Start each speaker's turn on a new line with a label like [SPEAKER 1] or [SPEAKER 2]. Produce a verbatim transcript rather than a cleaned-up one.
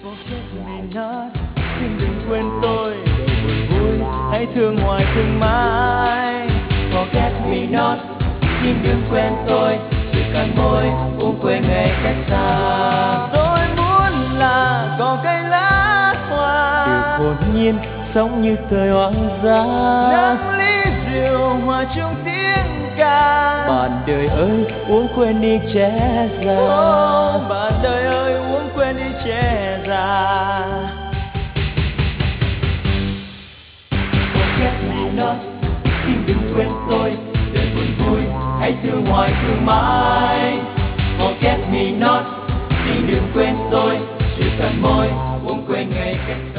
[SPEAKER 1] Forget me not, xin đừng quên tôi, đời buồn vui hãy thương hoài thương mãi. Forget me not, xin đừng quên tôi, chỉ cần môi uống quên ngày cách xa. Tôi muốn là cỏ cây lá hoa, được hồn nhiên sống như thời hoang dã. Nắng ly rượu hòa chung tiếng ca, bạn đời ơi uống quên đi trẻ già. Oh, bạn đời ơi uống quên đi trẻ già. Forget me not, xin đừng quên tôi, đời buồn vui hãy thương hoài thương mãi. Forget me not, xin đừng quên tôi, chỉ cần môi uống quên ngày cách